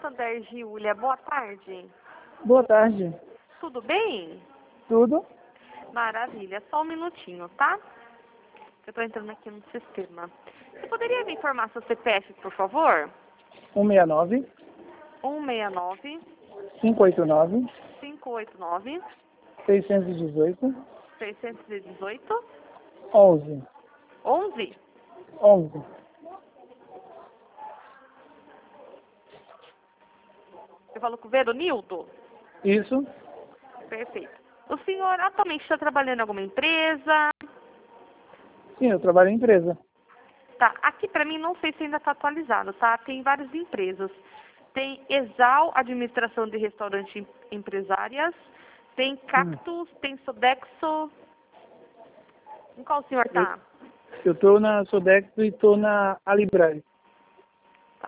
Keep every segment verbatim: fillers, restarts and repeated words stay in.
Santander, Giulia. Boa tarde. Boa tarde. Tudo bem? Tudo? Maravilha. Só um minutinho, tá? Eu tô entrando aqui no sistema. Você poderia me informar seu C P F, por favor? um seis nove, um seis nove, cinco oito nove, cinco oito nove, seis um oito, seis um oito, onze. onze. onze. Eu falo com o Veronildo? Isso? Perfeito. O senhor atualmente está trabalhando em alguma empresa? Sim, eu trabalho em empresa. Tá, aqui pra mim não sei se ainda está atualizado, tá? Tem várias empresas. Tem Exal Administração de Restaurante Em- Empresárias, tem Cactus, tem Sodexo. Em qual o senhor Eu, tá? eu tô na Sodexo e tô na Alibrai. Tá.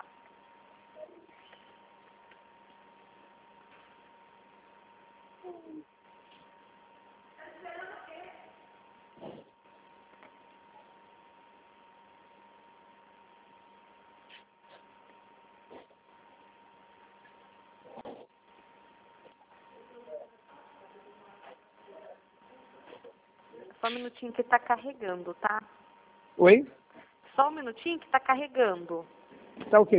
Só um minutinho que tá carregando, tá? Oi? Só um minutinho que tá carregando. Tá ok.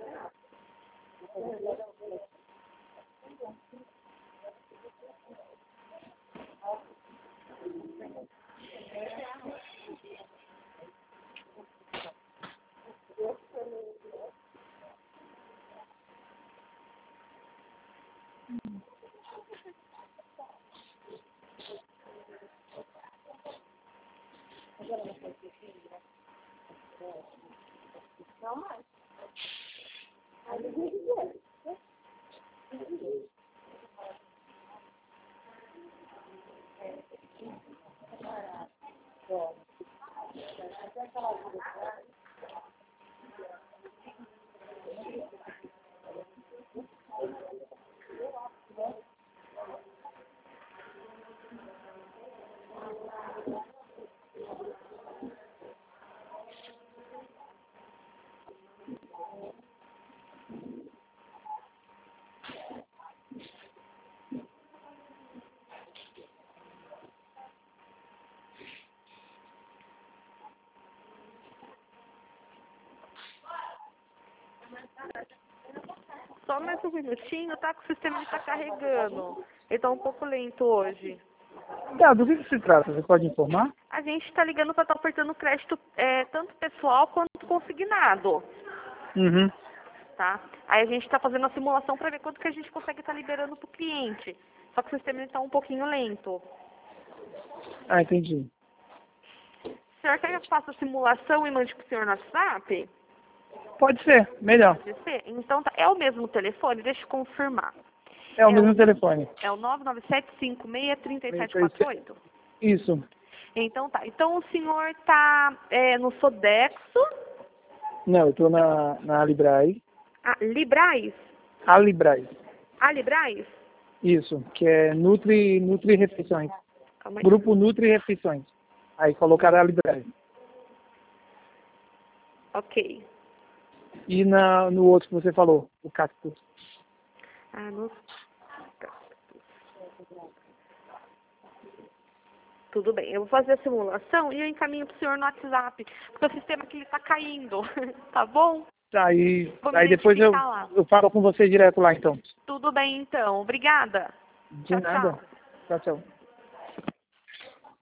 Só mais um minutinho, tá? Que o sistema está carregando. Ele tá um pouco lento hoje. Tá, do que, que se trata? Você pode informar? A gente está ligando para estar ofertando crédito é, tanto pessoal quanto consignado, Uhum. tá? Aí a gente está fazendo a simulação para ver quanto que a gente consegue estar liberando para o cliente. Só que o sistema está um pouquinho lento. Ah, entendi. O senhor quer que eu faça a simulação e mande para o senhor no WhatsApp? Pode ser, melhor. Pode ser? Então, tá. É o mesmo telefone? Deixa eu confirmar. É o É mesmo o, telefone. é o nove nove sete cinco seis três sete quatro oito? Isso. Então tá. Então o senhor tá é, no Sodexo, Não, eu tô na, na Alibrai. ah, Librais? Alibrai. Alibrais? Isso, que é Nutri, Nutri Refeições. Calma aí. Grupo Nutri Refeições. Aí colocaram a Alibrai. Ok. E na, no outro que você falou, o Cactus. Ah, no... Tudo bem, eu vou fazer a simulação e eu encaminho pro senhor no WhatsApp, porque o sistema aqui está caindo, tá bom? Aí, Vou me aí depois eu, identificar lá. eu falo com você direto lá, então. Tudo bem então, obrigada. De Tchau, nada. tchau. Tchau, tchau.